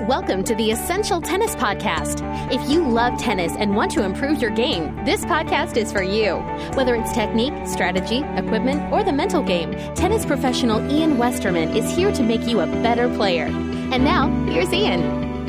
Welcome to the Essential Tennis Podcast. If you love tennis and want to improve your game, this podcast is for you. Whether it's technique, strategy, equipment, or the mental game, tennis professional Ian Westerman is here to make you a better player. And now, here's Ian.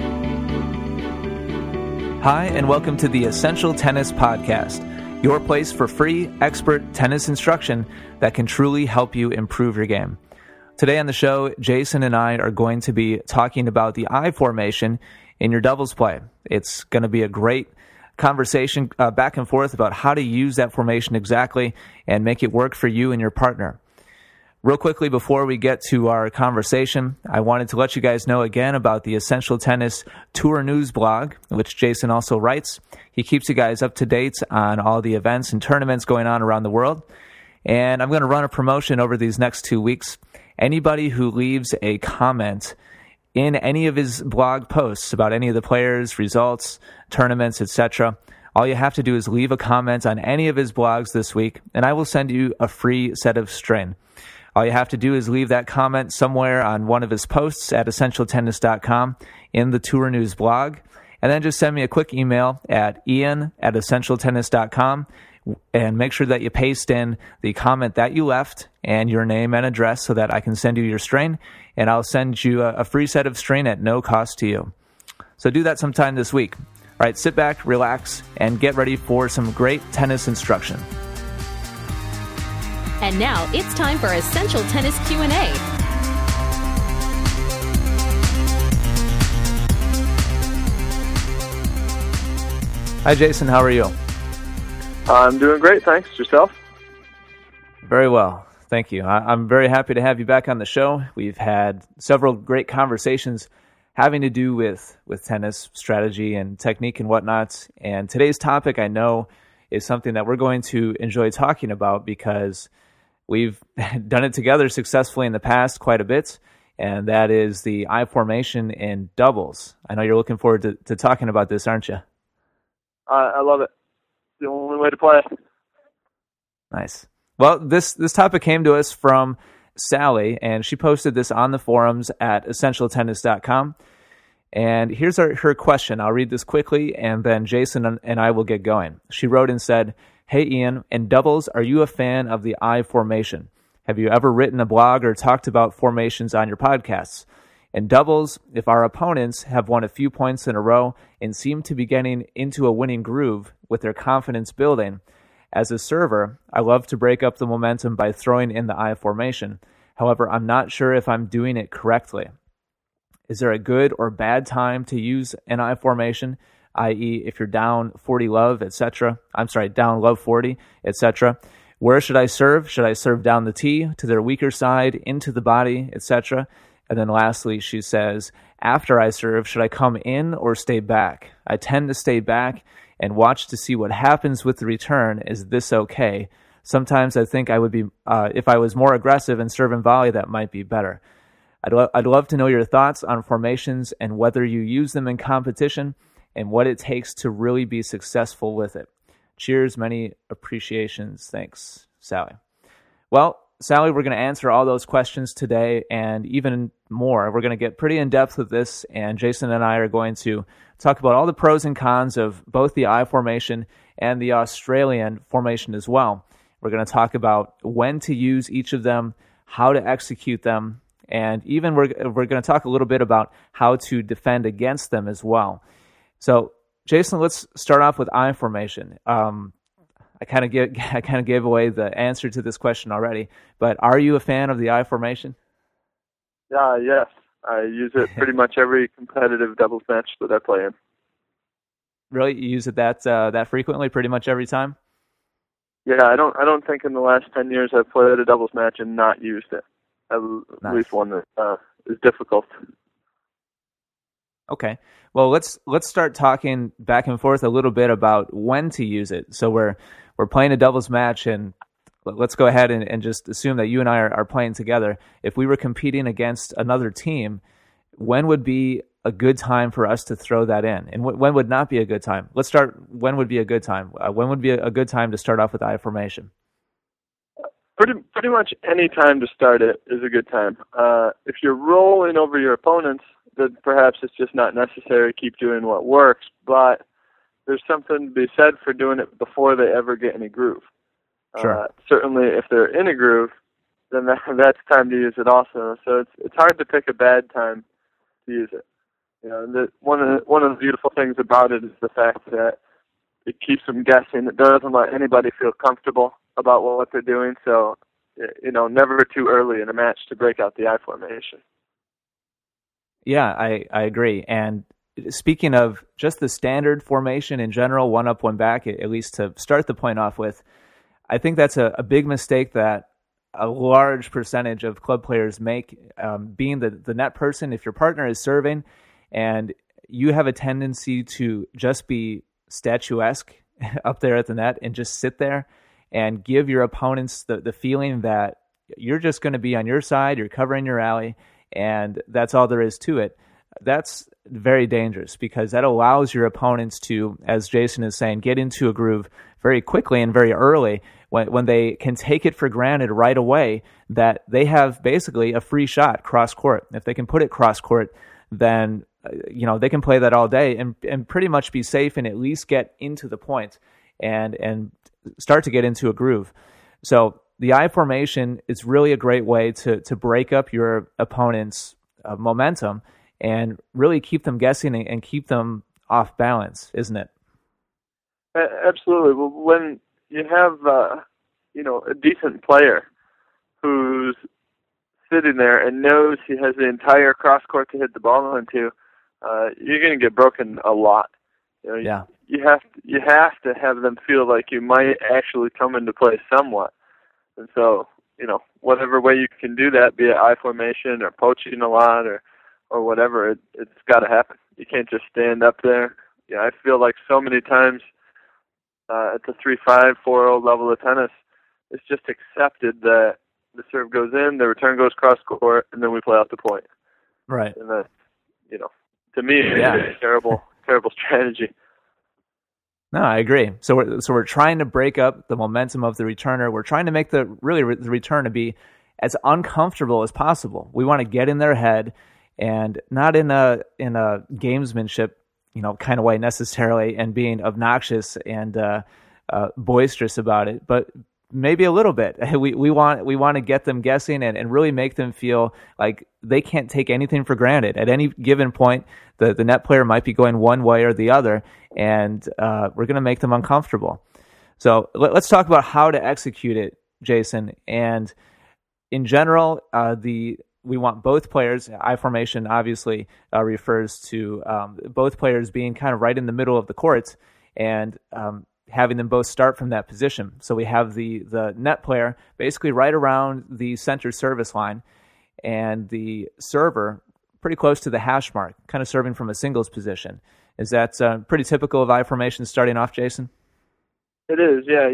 Hi, and welcome to the Essential Tennis Podcast, your place for free, expert tennis instruction that can truly help you improve your game. Today on the show, Jason and I are going to be talking about the I formation in your doubles play. It's going to be a great conversation back and forth about how to use that formation exactly and make it work for you and your partner. Real quickly, before we get to our conversation, I wanted to let you guys know again about the Essential Tennis Tour News blog, which Jason also writes. He keeps you guys up to date on all the events and tournaments going on around the world. And I'm going to run a promotion over these next 2 weeks. Anybody who leaves a comment in any of his blog posts about any of the players, results, tournaments, etc., all you have to do is leave a comment on any of his blogs this week, and I will send you a free set of string. All you have to do is leave that comment somewhere on one of his posts at essentialtennis.com in the Tour News blog, and then just send me a quick email at ian@essentialtennis.com, and make sure that you paste in the comment that you left and your name and address so that I can send you your strain, and I'll send you a free set of strain at no cost to you. So do that sometime this week. All right, sit back, relax, and get ready for some great tennis instruction. And now it's time for Essential Tennis Q&A. Hi, Jason. How are you? I'm doing great, thanks. Yourself? Very well, thank you. I'm very happy to have you back on the show. We've had several great conversations having to do with tennis strategy and technique and whatnot. And today's topic, I know, is something that we're going to enjoy talking about because we've done it together successfully in the past quite a bit, and that is the I formation in doubles. I know you're looking forward to talking about this, aren't you? I love it. The only way to play. Nice. Well, this topic came to us from Sally, and she posted this on the forums at essentialtennis.com. And here's her question. I'll read this quickly, and then Jason and I will get going. She wrote and said, "Hey, Ian, in doubles, are you a fan of the I formation? Have you ever written a blog or talked about formations on your podcasts? In doubles, if our opponents have won a few points in a row and seem to be getting into a winning groove with their confidence building, as a server, I love to break up the momentum by throwing in the I formation. However, I'm not sure if I'm doing it correctly. Is there a good or bad time to use an I formation, i.e. if you're down 40 love, etc.? Down love 40, etc. Where should I serve? Should I serve down the tee, to their weaker side, into the body, etc.? And then lastly, she says, after I serve, should I come in or stay back? I tend to stay back and watch to see what happens with the return. Is this okay? Sometimes I think I would be, if I was more aggressive and serve and volley, that might be better. I'd love to know your thoughts on formations and whether you use them in competition and what it takes to really be successful with it. Cheers, many appreciations. Thanks, Sally." Well, Sally, we're going to answer all those questions today and even more. We're going to get pretty in-depth with this, and Jason and I are going to talk about all the pros and cons of both the I formation and the Australian formation as well. We're going to talk about when to use each of them, how to execute them, and even we're going to talk a little bit about how to defend against them as well. So, Jason, let's start off with I formation. I kind of gave away the answer to this question already, but are you a fan of the I formation? Yes. I use it pretty much every competitive doubles match that I play in. Really? You use it that frequently, pretty much every time? Yeah, I don't think in the last 10 years I've played a doubles match and not used it. At least one that is difficult. Okay. Well, let's start talking back and forth a little bit about when to use it. So we're playing a doubles match, and let's go ahead and just assume that you and I are playing together. If we were competing against another team, when would be a good time for us to throw that in? And when would not be a good time? Let's start, when would be a good time? When would be a good time to start off with I formation? Pretty much any time to start it is a good time. If you're rolling over your opponents, that perhaps it's just not necessary to keep doing what works, but there's something to be said for doing it before they ever get in a groove. Sure. Certainly, if they're in a groove, then that's time to use it also. So it's hard to pick a bad time to use it. You know, one of the beautiful things about it is the fact that it keeps them guessing. It doesn't let anybody feel comfortable about what they're doing. So, you know, never too early in a match to break out the I formation. Yeah, I agree. And speaking of just the standard formation in general, one up, one back, at least to start the point off with, I think that's a big mistake that a large percentage of club players make, being the net person. If your partner is serving and you have a tendency to just be statuesque up there at the net and just sit there and give your opponents the feeling that you're just going to be on your side, you're covering your alley, and that's all there is to it. That's very dangerous because that allows your opponents to, as Jason is saying, get into a groove very quickly and very early when they can take it for granted right away that they have basically a free shot cross court. If they can put it cross court, then they can play that all day and pretty much be safe and at least get into the point and start to get into a groove. So the I formation is really a great way to break up your opponent's momentum and really keep them guessing and keep them off balance, isn't it? Absolutely. Well, when you have a decent player who's sitting there and knows he has the entire cross court to hit the ball into, you're going to get broken a lot. Yeah. You have to have them feel like you might actually come into play somewhat. And so, whatever way you can do that, be it I formation or poaching a lot or whatever, it's got to happen. You can't just stand up there. I feel like so many times at the 3-5, 4-0 level of tennis, it's just accepted that the serve goes in, the return goes cross court, and then we play out the point. Right. And that's, to me, it's a terrible strategy. No, I agree. So we're trying to break up the momentum of the returner. We're trying to make the returner be as uncomfortable as possible. We want to get in their head, and not in a gamesmanship, kind of way necessarily, and being obnoxious and boisterous about it, but maybe a little bit. We want to get them guessing and really make them feel like they can't take anything for granted. At any given point, the net player might be going one way or the other, and we're going to make them uncomfortable. So let's talk about how to execute it, Jason. And in general, we want both players. I formation obviously refers to both players being kind of right in the middle of the court and having them both start from that position. So we have the net player basically right around the center service line and the server pretty close to the hash mark, kind of serving from a singles position. Is that pretty typical of I formation starting off, Jason? It is, yeah.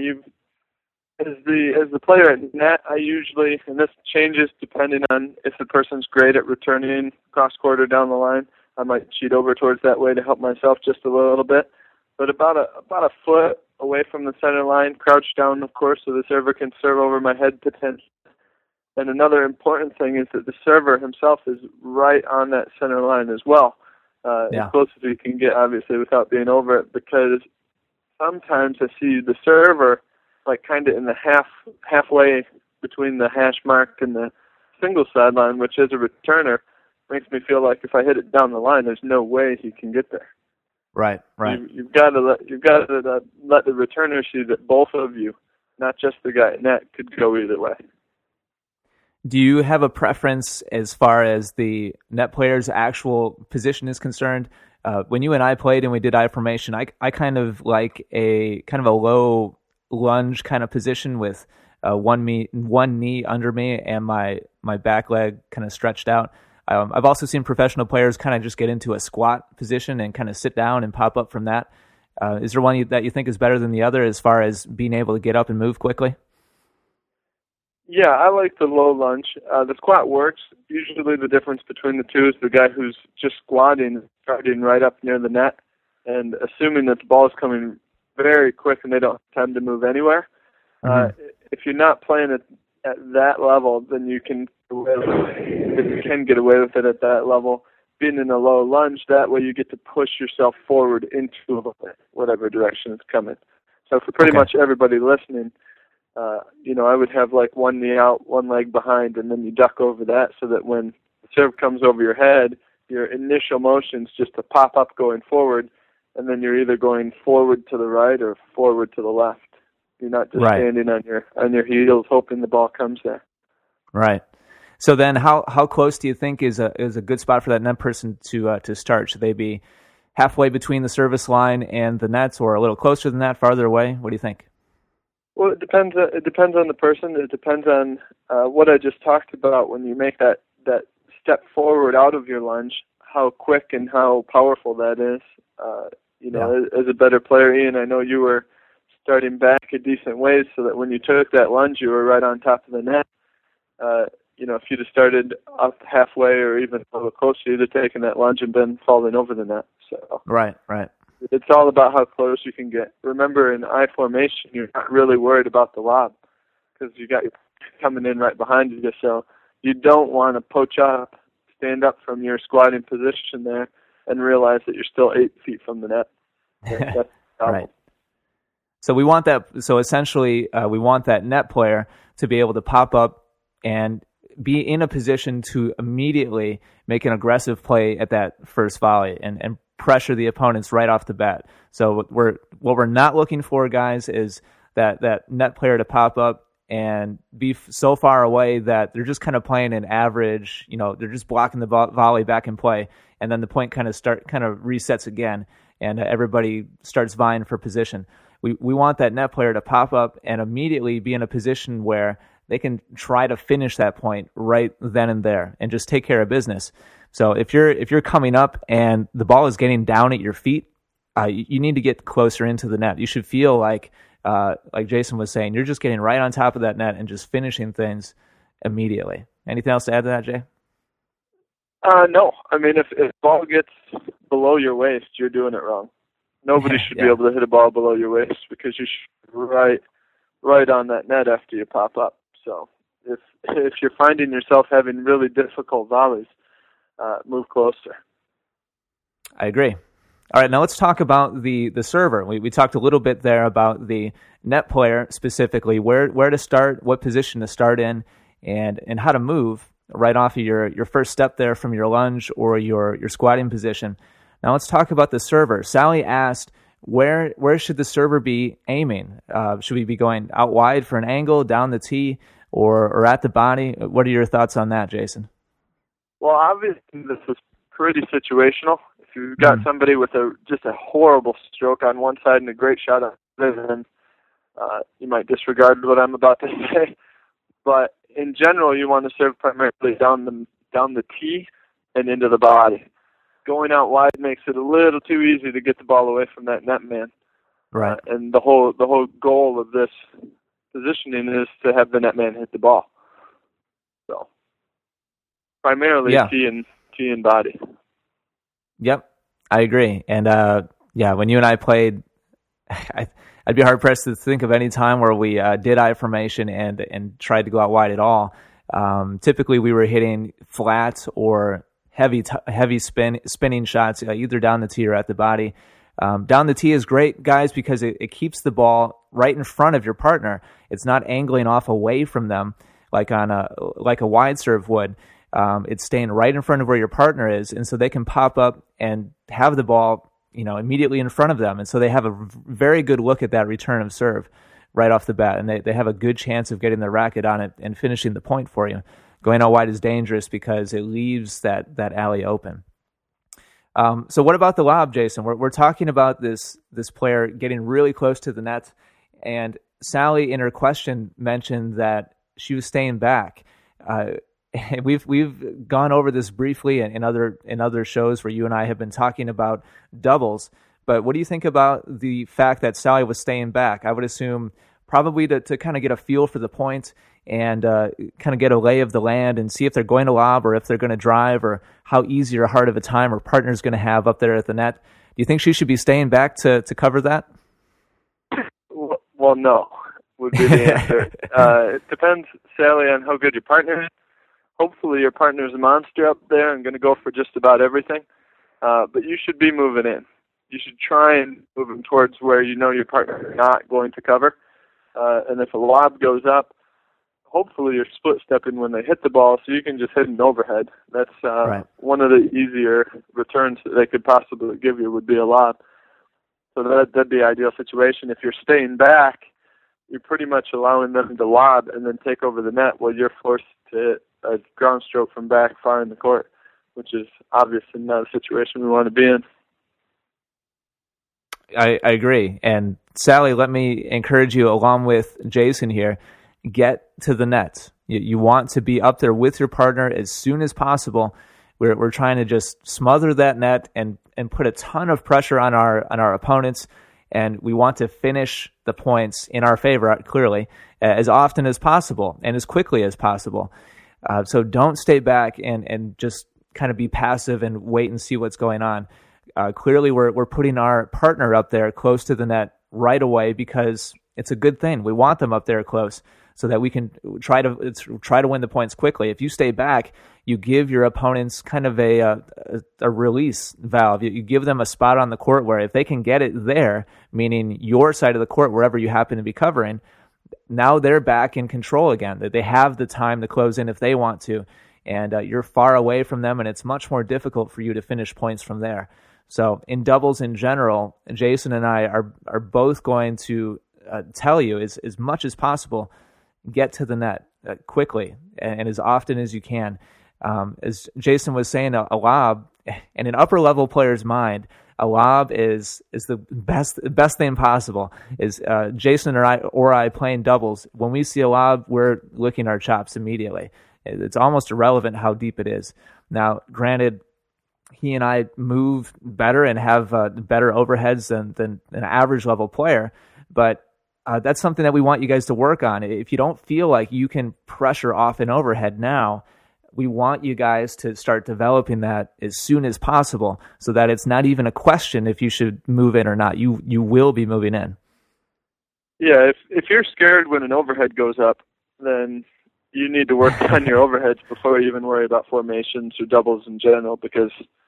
As the player at net, I usually, and this changes depending on if the person's great at returning cross court or down the line, I might cheat over towards that way to help myself just a little bit. But about a foot away from the center line, crouched down, of course, so the server can serve over my head potentially. And another important thing is that the server himself is right on that center line as well, as close as you can get, obviously, without being over it, because sometimes I see the server like kind of in the halfway between the hash mark and the single sideline, which as a returner makes me feel like if I hit it down the line, there's no way he can get there. Right. You've got to let the returner see that both of you, not just the guy at net, could go either way. Do you have a preference as far as the net player's actual position is concerned? When you and I played and we did I formation, I kind of like a low lunge kind of position with one knee under me and my back leg kind of stretched out. I've also seen professional players kind of just get into a squat position and kind of sit down and pop up from that. Is there one that you think is better than the other as far as being able to get up and move quickly? Yeah, I like the low lunge. The squat works. Usually the difference between the two is the guy who's just squatting, starting right up near the net, and assuming that the ball is coming very quick and they don't have time to move anywhere. If you're not playing at that level, then you can get away with it at that level being in a low lunge, that way you get to push yourself forward into whatever direction it's coming. So for pretty much everybody listening, I would have like one knee out, one leg behind, and then you duck over that so that when the serve comes over your head, your initial motion's just to pop up going forward, and then you're either going forward to the right or forward to the left. You're not just standing on your heels hoping the ball comes there. Right. So then how close do you think is a good spot for that net person to start? Should they be halfway between the service line and the nets, or a little closer than that, farther away? What do you think? Well, it depends on the person. It depends on what I just talked about when you make that step forward out of your lunge, how quick and how powerful that is. As a better player, Ian, I know you were starting back a decent ways so that when you took that lunge, you were right on top of the net. If you'd have started up halfway or even a little closer, you'd have taken that lunge and been falling over the net. So Right. It's all about how close you can get. Remember, in I formation, you're not really worried about the lob because you got your coming in right behind you. So you don't want to poach up, stand up from your squatting position there, and realize that you're still 8 feet from the net. That's right. So we want that. So essentially, we want that net player to be able to pop up and be in a position to immediately make an aggressive play at that first volley and pressure the opponents right off the bat. So what we're not looking for, guys, is that net player to pop up and be so far away that they're just kind of playing an average, they're just blocking the volley back in play, and then the point kind of resets again, and everybody starts vying for position. We want that net player to pop up and immediately be in a position where they can try to finish that point right then and there and just take care of business. So if you're coming up and the ball is getting down at your feet, you need to get closer into the net. You should feel like Jason was saying, you're just getting right on top of that net and just finishing things immediately. Anything else to add to that, Jay? No. I mean, if the ball gets below your waist, you're doing it wrong. Nobody should be able to hit a ball below your waist because you should be right on that net after you pop up. So if you're finding yourself having really difficult volleys, move closer. I agree. All right, now let's talk about the server. We talked a little bit there about the net player specifically, where to start, what position to start in, and how to move right off of your first step there from your lunge or your squatting position. Now let's talk about the server. Sally asked, where should the server be aiming? Should we be going out wide for an angle, down the tee, or at the body? What are your thoughts on that, Jason? Well, obviously this is pretty situational. If you've got somebody with just a horrible stroke on one side and a great shot on the other, then you might disregard what I'm about to say. But in general, you want to serve primarily down the tee and into the body. Going out wide makes it a little too easy to get the ball away from that net man. Right. And the whole goal of this positioning is to have the net man hit the ball. So primarily tee and body. Yep, I agree. And when you and I played, I'd be hard pressed to think of any time where we did I formation and tried to go out wide at all. Typically, we were hitting flat or heavy spinning shots, either down the tee or at the body. Down the tee is great, guys, because it keeps the ball right in front of your partner. It's not angling off away from them like a wide serve would. It's staying right in front of where your partner is, and so they can pop up and have the ball, immediately in front of them, and so they have a very good look at that return of serve right off the bat, and they have a good chance of getting the racket on it and finishing the point for you. Going out wide is dangerous because it leaves that alley open. So what about the lob, Jason? We're talking about this player getting really close to the net, and Sally in her question mentioned that she was staying back. We've gone over this briefly in other shows where you and I have been talking about doubles. But what do you think about the fact that Sally was staying back? I would assume probably to kind of get a feel for the point and kind of get a lay of the land and see if they're going to lob or if they're going to drive or how easy or hard of a time her partner's going to have up there at the net. Do you think she should be staying back to cover that? Well, no, would be the answer. It depends, Sally, on how good your partner is. hopefully your partner's a monster up there and going to go for just about everything. But you should be moving in. You should try and move them towards where you know your partner is not going to cover. And if a lob goes up, hopefully you're split-stepping when they hit the ball so you can just hit an overhead. That's right. One of the easier returns that they could possibly give you would be a lob. So that'd be the ideal situation. If you're staying back, you're pretty much allowing them to lob and then take over the net while you're forced to hit a ground stroke from back far in the court, which is obviously not a situation we want to be in. I agree. And Sally, let me encourage you, along with Jason here, get to the net. You want to be up there with your partner as soon as possible. We're trying to just smother that net and put a ton of pressure on our opponents, and we want to finish the points in our favor, clearly, as often as possible and as quickly as possible. So don't stay back and just kind of be passive and wait and see what's going on. Clearly, we're putting our partner up there close to the net right away because it's a good thing. We want them up there close so that we can try to win the points quickly. If you stay back, you give your opponents kind of a release valve. You give them a spot on the court where if they can get it there, meaning your side of the court, wherever you happen to be covering, now they're back in control again. They have the time to close in if they want to, and you're far away from them, and it's much more difficult for you to finish points from there. So in doubles in general, Jason and I are both going to tell you as much as possible, get to the net quickly and as often as you can. As Jason was saying, a lob, in an upper level player's mind, a lob is the best thing possible. Is Jason or I playing doubles, when we see a lob, we're licking our chops immediately. It's almost irrelevant how deep it is. Now, granted, he and I move better and have better overheads than an average level player, but that's something that we want you guys to work on. If you don't feel like you can pressure off an overhead now, we want you guys to start developing that as soon as possible so that it's not even a question if you should move in or not. You will be moving in. Yeah, if you're scared when an overhead goes up, then you need to work on your overheads before you even worry about formations or doubles in general, because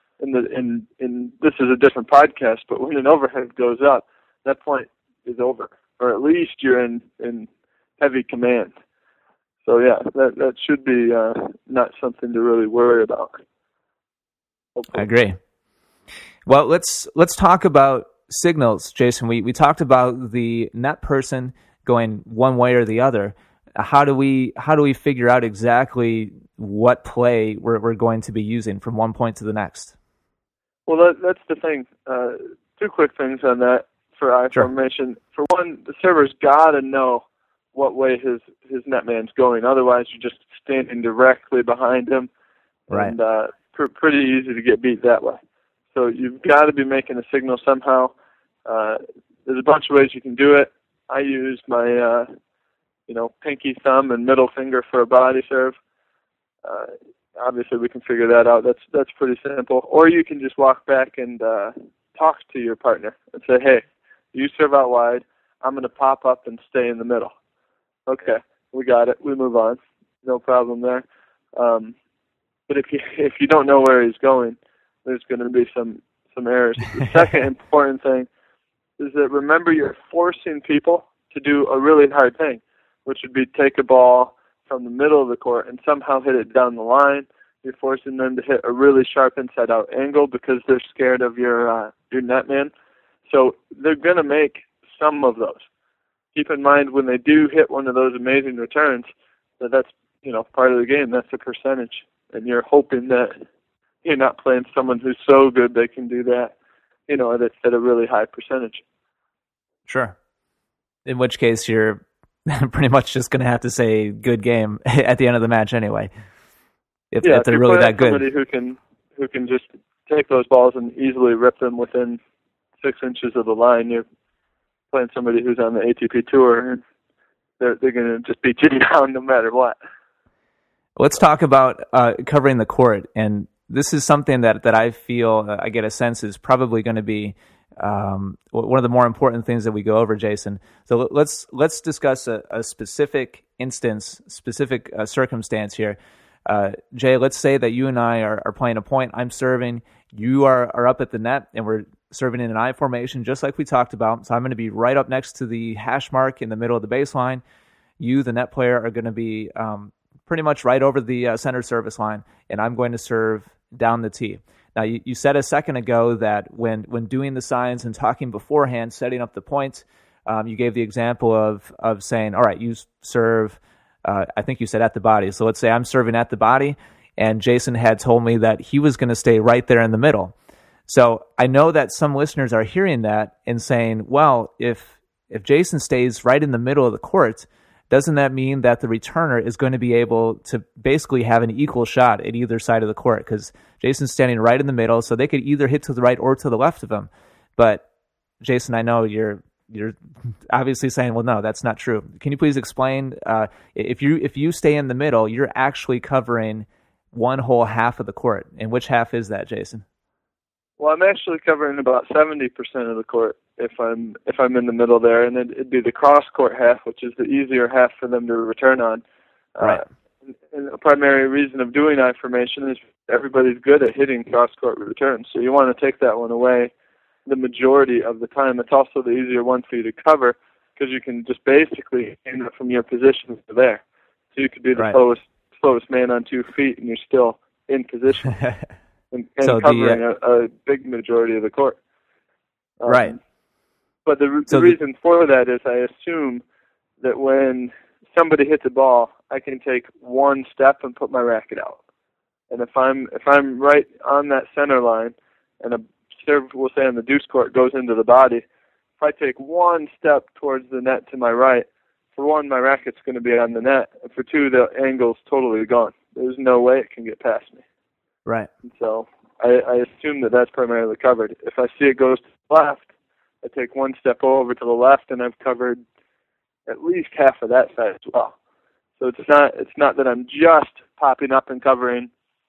in this is a different podcast, but when an overhead goes up, that point is over, or at least you're in heavy command. So yeah, that should be not something to really worry about. Hopefully. I agree. Well, let's talk about signals, Jason. We talked about the net person going one way or the other. How do we figure out exactly what play we're going to be using from one point to the next? Well, that's the thing. Two quick things on that for I formation. For one, the server's got to know what way his netman's going. Otherwise, you're just standing directly behind him, right? And pretty easy to get beat that way. So you've got to be making a signal somehow. There's a bunch of ways you can do it. I use my pinky, thumb, and middle finger for a body serve. Obviously, we can figure that out. That's pretty simple. Or you can just walk back and talk to your partner and say, "Hey, you serve out wide. I'm going to pop up and stay in the middle." Okay, we got it. We move on. No problem there. But if you don't know where he's going, there's going to be some errors. The second important thing is that remember you're forcing people to do a really hard thing, which would be take a ball from the middle of the court and somehow hit it down the line. You're forcing them to hit a really sharp inside-out angle because they're scared of your netman. So they're going to make some of those. Keep in mind when they do hit one of those amazing returns, that's part of the game. That's a percentage, and you're hoping that you're not playing someone who's so good they can do that, at a really high percentage. Sure. In which case, you're pretty much just going to have to say good game at the end of the match anyway. If they're really that good. Somebody who can just take those balls and easily rip them within 6 inches of the line, you're playing somebody who's on the ATP tour, and they're going to just beat you down no matter what. Let's talk about covering the court, and this is something that I feel, I get a sense is probably going to be one of the more important things that we go over, Jason. So let's discuss a specific instance, specific circumstance here. Jay, let's say that you and I are playing a point. I'm serving. You are up at the net, and we're serving in an I formation, just like we talked about. So I'm going to be right up next to the hash mark in the middle of the baseline. You, the net player, are going to be pretty much right over the center service line, and I'm going to serve down the tee. Now, you said a second ago that when doing the signs and talking beforehand, setting up the points, you gave the example of saying, all right, you serve, I think you said at the body. So let's say I'm serving at the body, and Jason had told me that he was going to stay right there in the middle. So I know that some listeners are hearing that and saying, well, if Jason stays right in the middle of the court, doesn't that mean that the returner is going to be able to basically have an equal shot at either side of the court? Because Jason's standing right in the middle, so they could either hit to the right or to the left of him. But Jason, I know you're obviously saying, well, no, that's not true. Can you please explain? If you stay in the middle, you're actually covering one whole half of the court. And which half is that, Jason? Well, I'm actually covering about 70% of the court if I'm in the middle there, and it'd be the cross court half, which is the easier half for them to return on. Right. And the primary reason of doing I formation is everybody's good at hitting cross court returns, so you want to take that one away the majority of the time. It's also the easier one for you to cover because you can just basically aim it from your position to there. So you could be the slowest man on 2 feet, and you're still in position. And so covering a big majority of the court. Right. But the reason for that is I assume that when somebody hits a ball, I can take one step and put my racket out. And if I'm right on that center line, and a serve, we'll say on the deuce court, goes into the body, if I take one step towards the net to my right, for one, my racket's going to be on the net, and for two, the angle's totally gone. There's no way it can get past me. Right. And so I assume that that's primarily covered. If I see it goes to the left, I take one step over to the left, and I've covered at least half of that side as well. So it's not that I'm just popping up and covering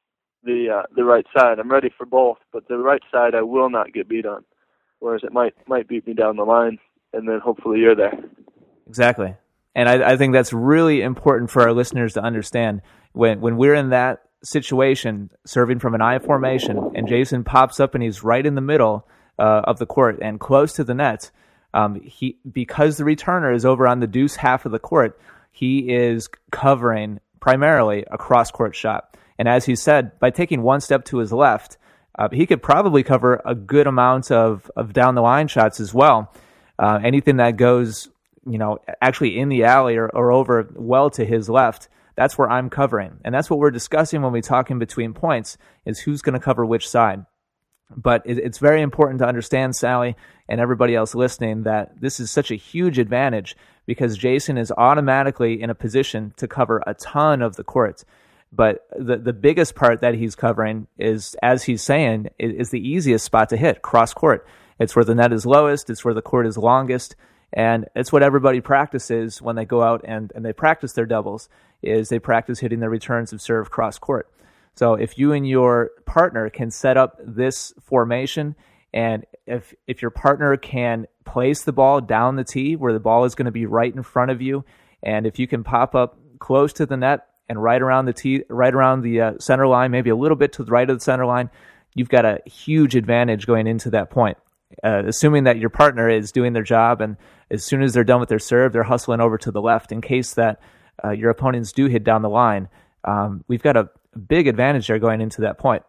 the right side. I'm ready for both, but the right side I will not get beat on, whereas it might beat me down the line, and then hopefully you're there. Exactly. And I think that's really important for our listeners to understand. When we're in that situation, serving from an I formation, and Jason pops up and he's right in the middle of the court and close to the net, because the returner is over on the deuce half of the court, he is covering primarily a cross-court shot. And as he said, by taking one step to his left, he could probably cover a good amount of down-the-line shots as well. Anything that goes, actually in the alley or over well to his left, that's where I'm covering. And that's what we're discussing when we talk in between points, is who's going to cover which side. But it's very important to understand, Sally, and everybody else listening, that this is such a huge advantage because Jason is automatically in a position to cover a ton of the court. But the biggest part that he's covering is, as he's saying, is the easiest spot to hit, cross court. It's where the net is lowest, it's where the court is longest, and it's what everybody practices when they go out and they practice their doubles, is they practice hitting their returns of serve cross court. So if you and your partner can set up this formation, and if your partner can place the ball down the tee where the ball is going to be right in front of you, and if you can pop up close to the net and right around the tee, right around the center line, maybe a little bit to the right of the center line, you've got a huge advantage going into that point. Assuming that your partner is doing their job, and as soon as they're done with their serve, they're hustling over to the left in case that your opponents do hit down the line. We've got a big advantage there going into that point.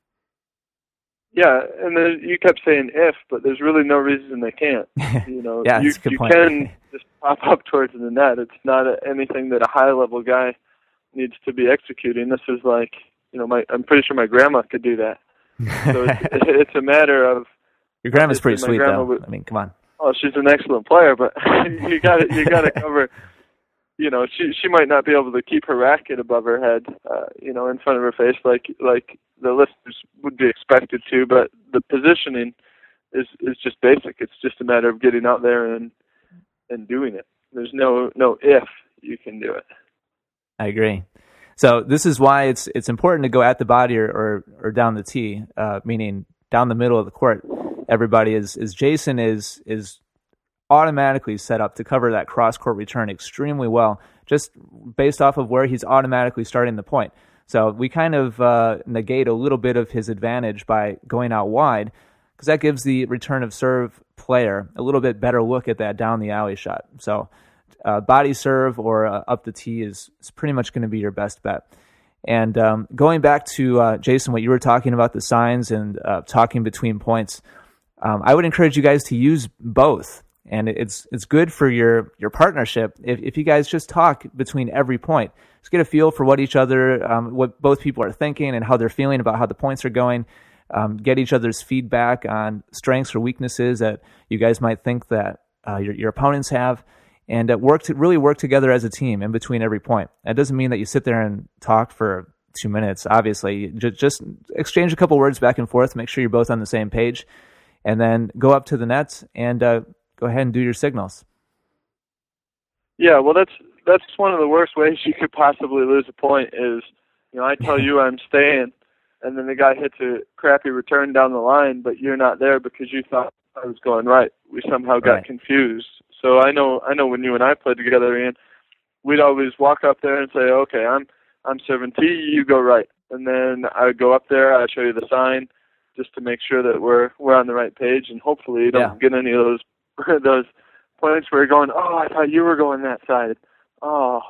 Yeah, and you kept saying if, but there's really no reason they can't. Yeah, that's a good point. Can just pop up towards the net. It's not anything that a high-level guy needs to be executing. This is like, I'm pretty sure my grandma could do that. So it's a matter of... Your grandma's pretty sweet, though. Come on. Oh, she's an excellent player, but you got to cover... she might not be able to keep her racket above her head, in front of her face like the listeners would be expected to, but the positioning is just basic. It's just a matter of getting out there and doing it. There's no if you can do it. I agree. So this is why it's important to go at the body or down the tee, meaning down the middle of the court. Everybody is Jason is automatically set up to cover that cross-court return extremely well, just based off of where he's automatically starting the point. So we kind of negate a little bit of his advantage by going out wide, because that gives the return of serve player a little bit better look at that down the alley shot. So body serve or up the tee is pretty much going to be your best bet. And going back to, Jason, what you were talking about, the signs and talking between points, I would encourage you guys to use both. And it's good for your partnership if you guys just talk between every point. Just get a feel for what each other, what both people are thinking and how they're feeling about how the points are going. Get each other's feedback on strengths or weaknesses that you guys might think that your opponents have, and really work together as a team in between every point. That doesn't mean that you sit there and talk for 2 minutes. Obviously, just exchange a couple words back and forth. Make sure you're both on the same page, and then go up to the nets and go ahead and do your signals. Yeah, well, that's one of the worst ways you could possibly lose a point. Is I tell you I'm staying, and then the guy hits a crappy return down the line, but you're not there because you thought I was going right. We somehow got confused. So I know when you and I played together, Ian, we'd always walk up there and say, okay, I'm serving tee, you go right. And then I would go up there, I'd show you the sign just to make sure that we're on the right page, and hopefully you don't get any of those points where you're going, oh, I thought you were going that side. Oh.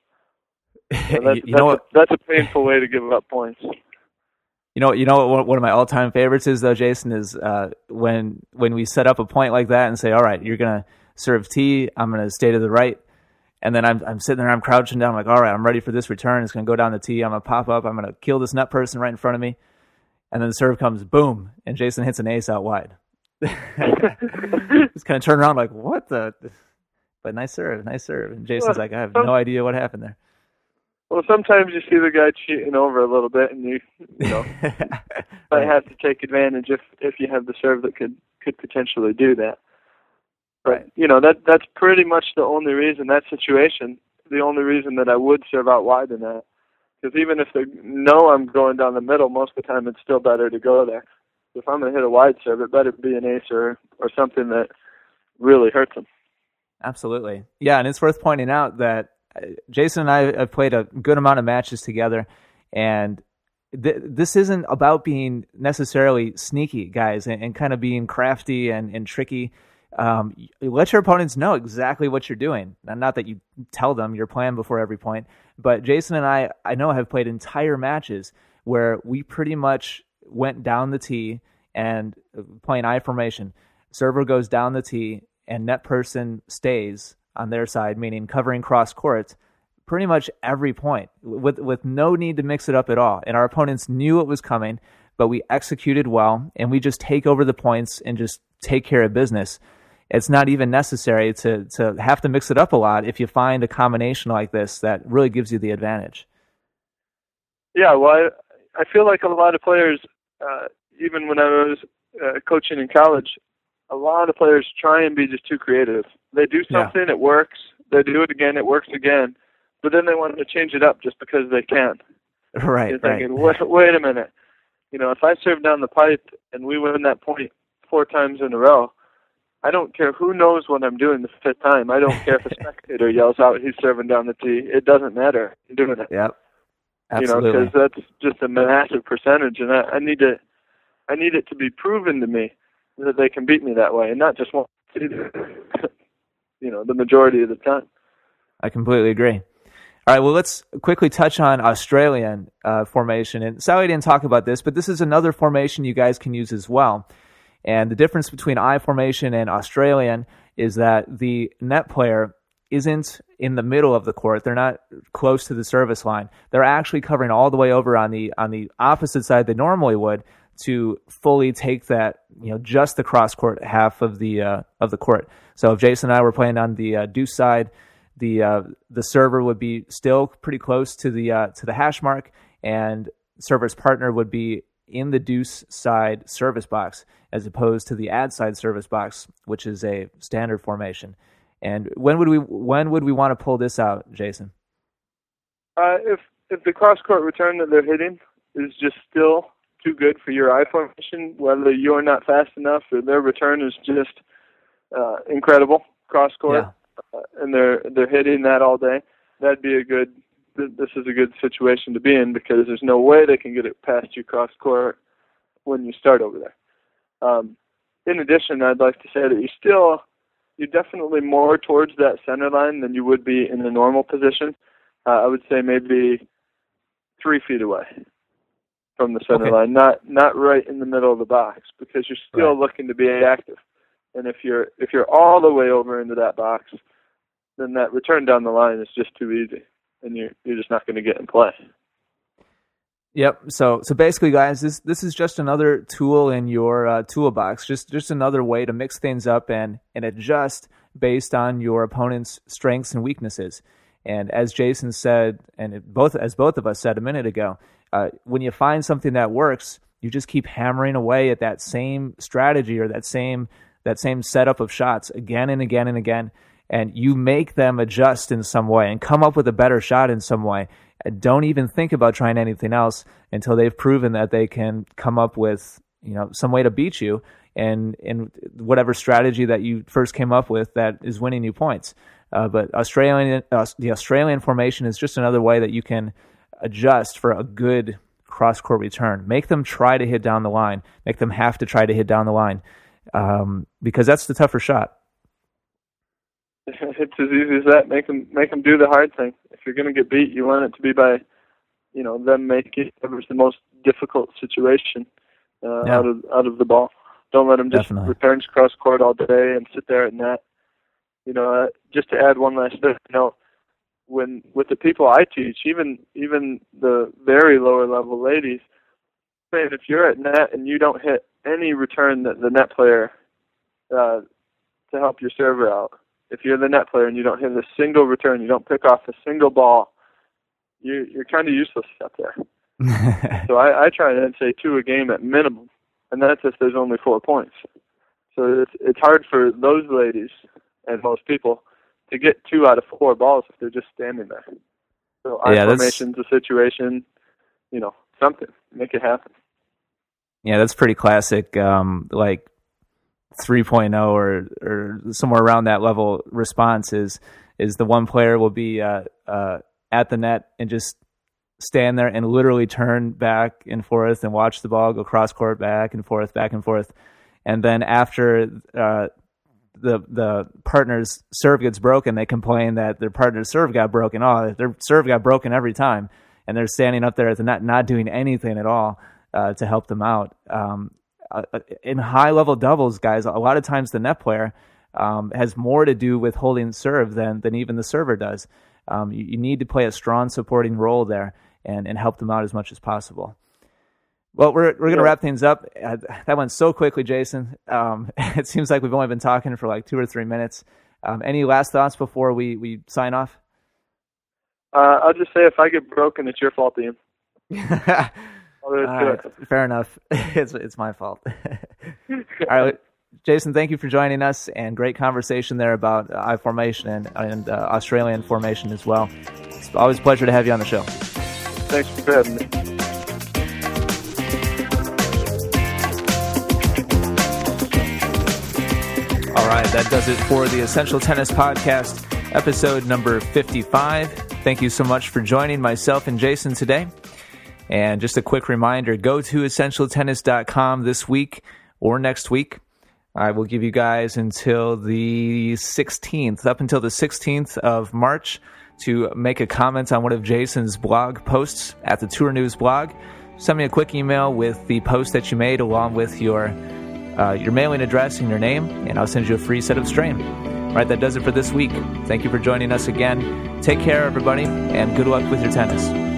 So that's a painful way to give up points. You know what one of my all-time favorites is, though, Jason, is when we set up a point like that and say, all right, you're going to serve tee, I'm going to stay to the right, and then I'm sitting there, I'm crouching down, I'm like, all right, I'm ready for this return, it's going to go down the tee, I'm going to pop up, I'm going to kill this nut person right in front of me, and then the serve comes, boom, and Jason hits an ace out wide. Just kind of turn around like, what the? But nice serve. And Jason's like, I have no idea what happened there. Well, sometimes you see the guy cheating over a little bit, and you might have to take advantage if you have the serve that could potentially do that. But that's pretty much the only reason, that situation, the only reason that I would serve out wide in that. Because even if they know I'm going down the middle, most of the time it's still better to go there. If I'm going to hit a wide serve, it better be an ace or something that really hurts them. Absolutely. Yeah, and it's worth pointing out that Jason and I have played a good amount of matches together, and this isn't about being necessarily sneaky, guys, and kind of being crafty and tricky. Let your opponents know exactly what you're doing. Not that you tell them your plan before every point, but Jason and I know have played entire matches where we pretty much went down the tee and playing I formation. Server goes down the tee and net person stays on their side, meaning covering cross court pretty much every point with no need to mix it up at all. And our opponents knew it was coming, but we executed well, and we just take over the points and just take care of business. It's not even necessary to have to mix it up a lot if you find a combination like this that really gives you the advantage. Yeah, well, I feel like a lot of players, even when I was coaching in college, a lot of players try and be just too creative. They do something, it works. They do it again, it works again. But then they want to change it up just because they can. Right, You're thinking, wait a minute. If I serve down the pipe and we win that point 4 times in a row, I don't care who knows what I'm doing the 5th time. I don't care if a spectator yells out he's serving down the tee. It doesn't matter. I'm doing it. Yep. Absolutely. Because that's just a massive percentage, and I need it to be proven to me that they can beat me that way, and not just one, the majority of the time. I completely agree. All right, well, let's quickly touch on Australian formation. And Sally didn't talk about this, but this is another formation you guys can use as well. And the difference between I formation and Australian is that the net player isn't in the middle of the court. They're not close to the service line. They're actually covering all the way over on the opposite side they normally would to fully take that, just the cross court half of the court. So if Jason and I were playing on the deuce side, the server would be still pretty close to the hash mark, and server's partner would be in the deuce side service box as opposed to the ad side service box, which is a standard formation. And when would we want to pull this out, Jason? If the cross court return that they're hitting is just still too good for your I formation, whether you're not fast enough or their return is just incredible cross court, and they're hitting that all day, that'd be a good this is a good situation to be in because there's no way they can get it past you cross court when you start over there. In addition, I'd like to say that you're definitely more towards that center line than you would be in a normal position. I would say maybe 3 feet away from the center line, not right in the middle of the box, because you're still looking to be active. And if you're all the way over into that box, then that return down the line is just too easy, and you're just not going to get in play. Yep. So basically, guys, this is just another tool in your toolbox, just another way to mix things up and adjust based on your opponent's strengths and weaknesses. And as Jason said, and both of us said a minute ago, when you find something that works, you just keep hammering away at that same strategy or that same setup of shots again and again and again, and you make them adjust in some way and come up with a better shot in some way. Don't even think about trying anything else until they've proven that they can come up with, some way to beat you and in whatever strategy that you first came up with that is winning you points. But the Australian formation is just another way that you can adjust for a good cross-court return. Make them try to hit down the line. Make them have to try to hit down the line because that's the tougher shot. It's as easy as that. Make them do the hard thing. If you're going to get beat, you want it to be by, them making it the most difficult situation out of the ball. Don't let them just return cross court all day and sit there at net. Just to add one last thing, when with the people I teach, even the very lower level ladies, man, if you're at net and you don't hit any return that the net player to help your server out. If you're the net player and you don't hit a single return, you don't pick off a single ball, you're kind of useless up there. So I try to say 2 a game at minimum, and that's if there's only 4 points. So it's hard for those ladies and most people to get 2 out of 4 balls if they're just standing there. So formation's a situation, something. Make it happen. Yeah, that's pretty classic, like 3.0 or somewhere around that level response is the one player will be at the net and just stand there and literally turn back and forth and watch the ball go cross court back and forth, and then after the partner's serve gets broken, they complain that their partner's serve got broken. Their serve got broken every time, and they're standing up there at the net not doing anything at all to help them out. In high-level doubles, guys, a lot of times the net player has more to do with holding serve than even the server does. You need to play a strong supporting role there and help them out as much as possible. Well, we're going to wrap things up. That went so quickly, Jason. It seems like we've only been talking for like 2 or 3 minutes. Any last thoughts before we sign off? I'll just say if I get broken, it's your fault, Ian. Fair enough. It's my fault. All right, Jason, thank you for joining us, and great conversation there about I formation and Australian formation as well. It's always a pleasure to have you on the show. Thanks for having me. All right, that does it for the Essential Tennis Podcast, episode number 55. Thank you so much for joining myself and Jason today. And just a quick reminder, go to EssentialTennis.com this week or next week. I will give you guys until the 16th, up until the 16th of March, to make a comment on one of Jason's blog posts at the Tour News blog. Send me a quick email with the post that you made along with your mailing address and your name, and I'll send you a free set of strain. All right, that does it for this week. Thank you for joining us again. Take care, everybody, and good luck with your tennis.